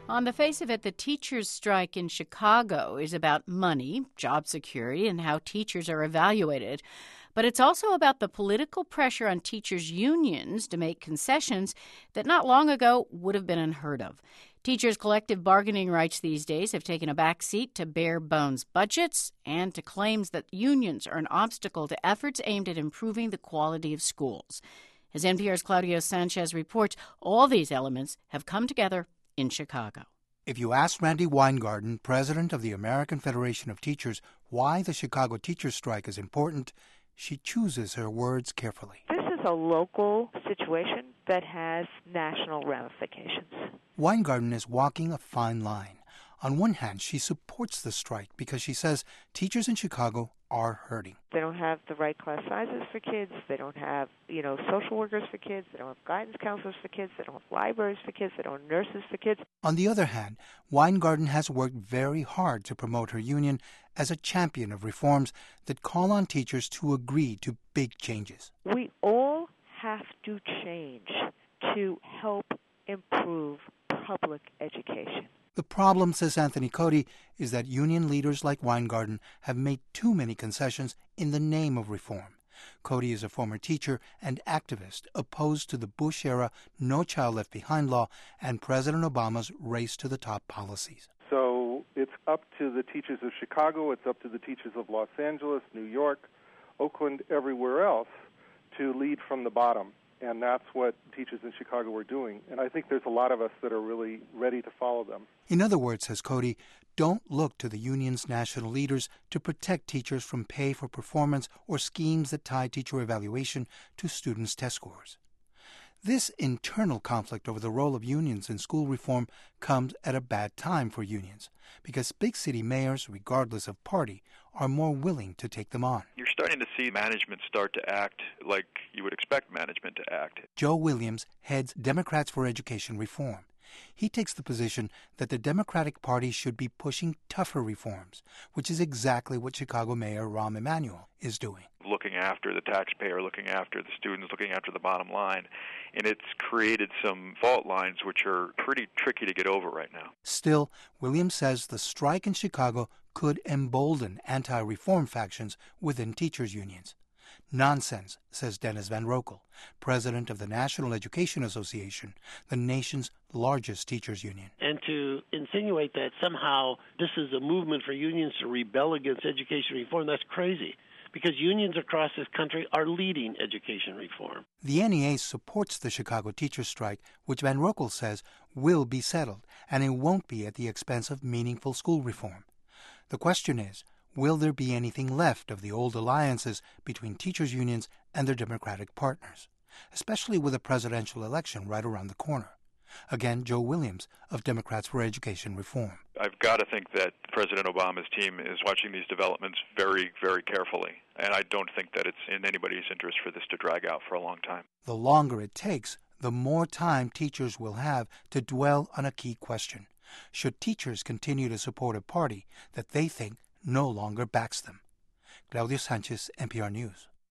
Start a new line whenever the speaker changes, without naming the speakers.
On the face of it, the teachers' strike in Chicago is about money, job security, and how teachers are evaluated. But it's also about the political pressure on teachers' unions to make concessions that not long ago would have been unheard of. Teachers' collective bargaining rights these days have taken a back seat to bare-bones budgets and to claims that unions are an obstacle to efforts aimed at improving the quality of schools. As NPR's Claudio Sanchez reports, all these elements have come together in Chicago.
If you ask Randi Weingarten, president of the American Federation of Teachers, why the Chicago teachers' strike is important, she chooses her words carefully.
This is a local situation that has national ramifications.
Weingarten is walking a fine line. On one hand, she supports the strike because she says teachers in Chicago are hurting.
They don't have the right class sizes for kids. They don't have, social workers for kids. They don't have guidance counselors for kids. They don't have libraries for kids. They don't have nurses for kids.
On the other hand, Weingarten has worked very hard to promote her union as a champion of reforms that call on teachers to agree to big changes.
We all have to change to help improve public education.
The problem, says Anthony Cody, is that union leaders like Weingarten have made too many concessions in the name of reform. Cody is a former teacher and activist opposed to the Bush-era No Child Left Behind law and President Obama's race to the top policies.
So it's up to the teachers of Chicago, it's up to the teachers of Los Angeles, New York, Oakland, everywhere else to lead from the bottom. And that's what teachers in Chicago are doing. And I think there's a lot of us that are really ready to follow them.
In other words, says Cody, don't look to the union's national leaders to protect teachers from pay for performance or schemes that tie teacher evaluation to students' test scores. This internal conflict over the role of unions in school reform comes at a bad time for unions because big city mayors, regardless of party, are more willing to take them on.
You're starting to see management start to act like you would expect management to act.
Joe Williams heads Democrats for Education Reform. He takes the position that the Democratic Party should be pushing tougher reforms, which is exactly what Chicago Mayor Rahm Emanuel is doing.
Looking after the taxpayer, looking after the students, looking after the bottom line. And it's created some fault lines which are pretty tricky to get over right now.
Still, Williams says the strike in Chicago could embolden anti-reform factions within teachers' unions. Nonsense, says Dennis Van Rokel, president of the National Education Association, the nation's largest teachers' union.
And to insinuate that somehow this is a movement for unions to rebel against education reform, that's crazy, because unions across this country are leading education reform.
The NEA supports the Chicago teachers' strike, which Van Rokel says will be settled, and it won't be at the expense of meaningful school reform. The question is, will there be anything left of the old alliances between teachers' unions and their Democratic partners, especially with a presidential election right around the corner? Again, Joe Williams of Democrats for Education Reform.
I've got to think that President Obama's team is watching these developments very, very carefully. And I don't think that it's in anybody's interest for this to drag out for a long time.
The longer it takes, the more time teachers will have to dwell on a key question. Should teachers continue to support a party that they think no longer backs them? Claudio Sanchez, NPR News.